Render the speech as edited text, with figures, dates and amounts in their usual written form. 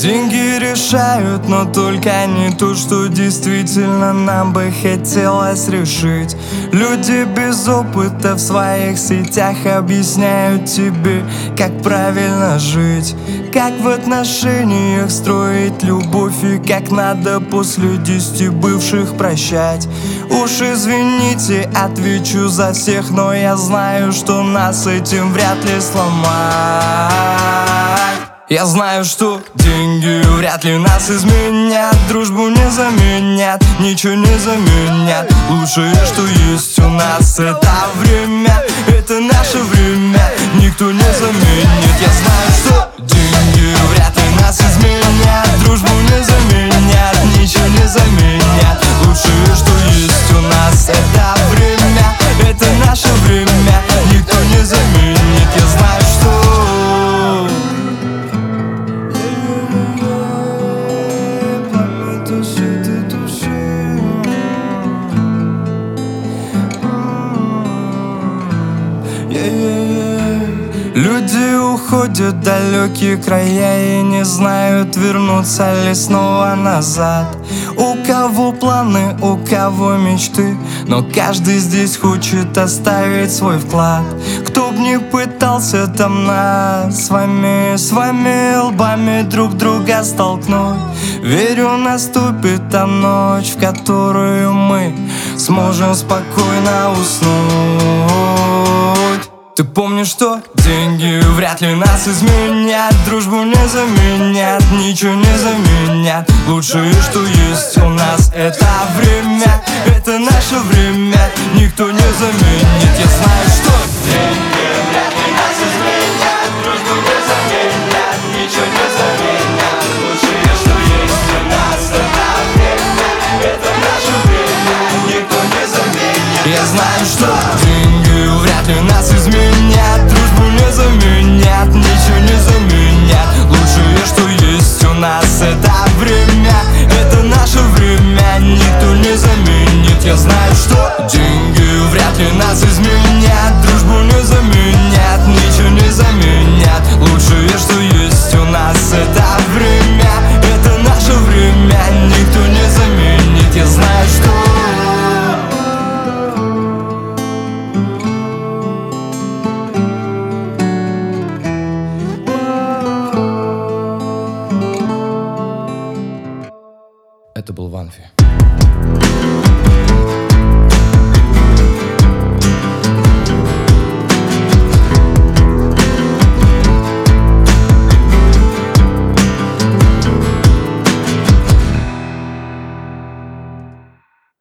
Деньги решают, но только не то, что действительно нам бы хотелось решить. Люди без опыта в своих сетях объясняют тебе, как правильно жить, как в отношениях строить любовь и как надо после 10 бывших прощать. Уж извините, отвечу за всех, но я знаю, что нас этим вряд ли сломать. Я знаю, что деньги вряд ли нас изменят, дружбу не заменят, ничего не заменят. Лучшее, что есть у нас, это время, это наше время, никто не заменит. Я знаю, что деньги вряд ли нас изменят, дружбу не заменят, ничего не заменят. Лучшее, что есть у нас, это время, это наше время, никто не заменит. Я знаю, что люди уходят в далекие края и не знают, вернуться ли снова назад. У кого планы, у кого мечты, но каждый здесь хочет оставить свой вклад. Кто б не пытался там нас с вами лбами друг друга столкнуть, верю, наступит та ночь, в которую мы сможем спокойно уснуть. Ты помнишь, что деньги вряд ли нас изменят, дружбу не заменят, ничего не заменят. Лучшее, что есть у нас, это время, это наше время, никто не заменит. Я знаю, что деньги вряд ли нас изменят, дружбу не заменят, ничего не заменят. Лучшее, что есть у нас, это время, это наше время, никто не заменит. Я знаю, что деньги вряд ли нас изменят, дружбу не заменят, ничего не заменят. Лучшее, что есть у нас, это время, это наше время, никто не заменит. Я знаю, что деньги вряд ли нас изменят, дружбу не заменят, ничего не заменят. Лучшее, что есть у нас, это время, это наше время, никто не заменит. Я знаю, что это был Ванфи.